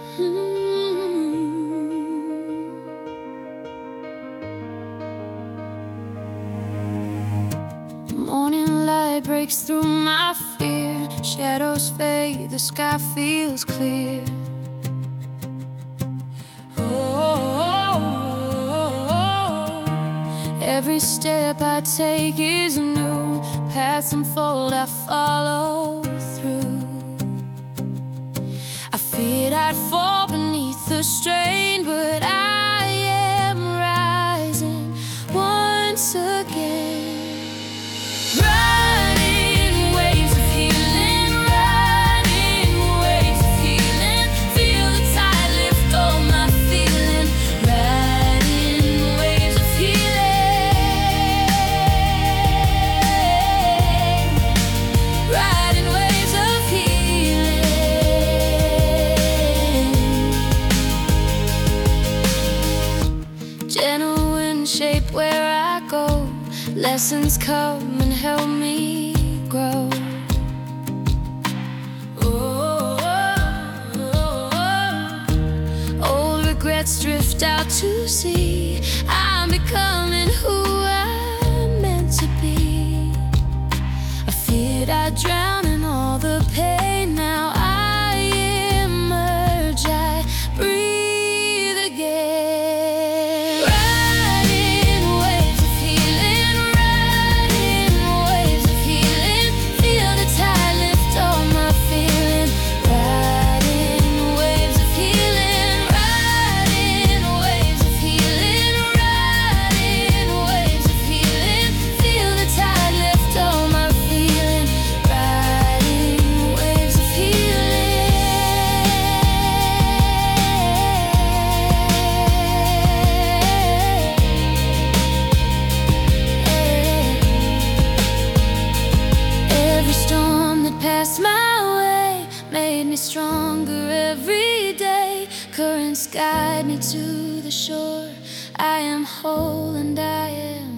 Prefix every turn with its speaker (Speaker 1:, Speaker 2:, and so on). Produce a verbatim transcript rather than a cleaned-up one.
Speaker 1: Morning light breaks through my fear. Shadows fade, the sky feels clear. Oh, every step I take is new. Paths unfold, I follow through. I feared I'd fall beneath the strain, but I am rising once again. Riding waves of healing, riding waves of healing. Feel the tide lift all my feeling. Riding waves of healing, riding waves of healing. Gentle wind shape where I go. Lessons come and help me grow. Oh, oh, oh. Old regrets drift out to sea. I'm becoming who I'm meant to be. I feared I'd drown in all the pain. Now I emerge, I breathe again. Riding waves of healing, riding waves of healing. Feel the tide lift all my feeling. Riding waves of healing, riding waves of healing, riding waves of healing. Feel the tide lift all my feeling. Riding waves of healing. Every storm that passed my way made me stronger every day. Currents guide me to the shore. I am whole and I am